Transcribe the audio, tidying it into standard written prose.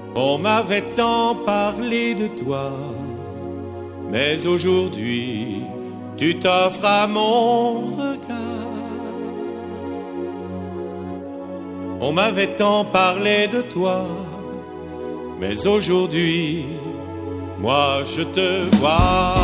On m'avait tant parlé de toi, mais aujourd'hui, tu t'offres à mon regard. On m'avait tant parlé de toi, mais aujourd'hui, moi je te vois.